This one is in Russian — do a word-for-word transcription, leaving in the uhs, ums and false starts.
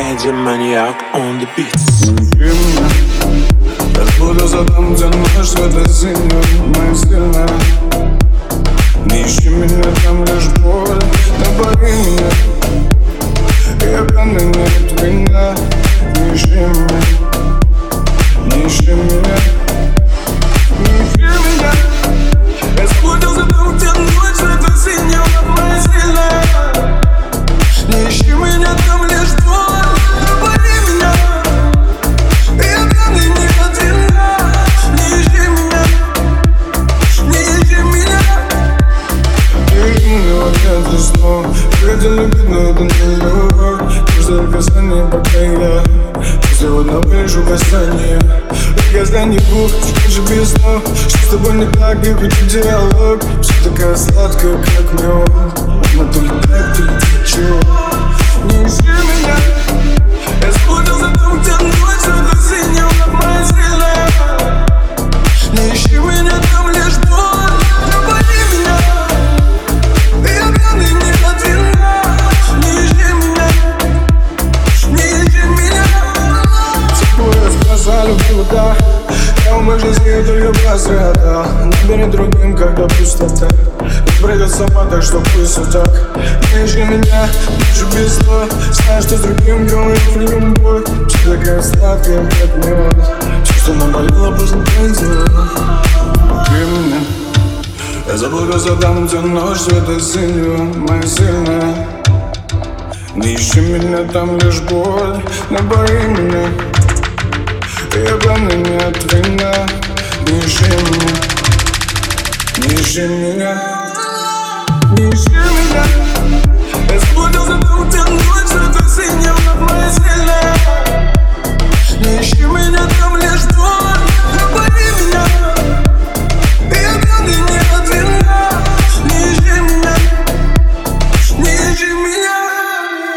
Magic maniac on the beat. И меня разбуду за там, где ночь света синего, моя сильная. Не ищи меня, там лишь боль, не бори меня. Я пьяный, нет вина. Не ищи меня, не ищи меня, не ищи меня. Я разбуду за там, где ночь света синего, моя сильная. Не ищи меня, там лишь боль, не бори меня. Я пьяный, нет вина. Не ищи меня, не ищи меня. Не ищи меня в ответ за снов. Хотел любить, но это не любовь. Каждое касание, пока я сегодня вижу касание. Касание губ, же без снов. Что с тобой не так, я хочу диалог. Все такая сладкая, как мед. Но то летает, то летит. Не ищи меня. Я спутал за том, где ночь света синего, моя сильная. Не ищи меня, там лишь боль, не бори меня. Я пьяный, нет вина. Не ищи меня, не ищи меня. Все твои глаза любила, да. Я в моей жизни только пострадал. Набери другим, когда пустота. И прыгай сама, так что пусть все так. Не ищи меня, лучше без слов. Знаешь, что с другим говорит любовь. Все такая сладкая, как мед. Все, что наболело, поздно пройдет. Ты меня. Я забуду за там, где ночь света синего, моя сильная. Не ищи меня, там лишь боль, не бори меня. Я пьяный, нет вина. Не ищи меня, не ищи меня.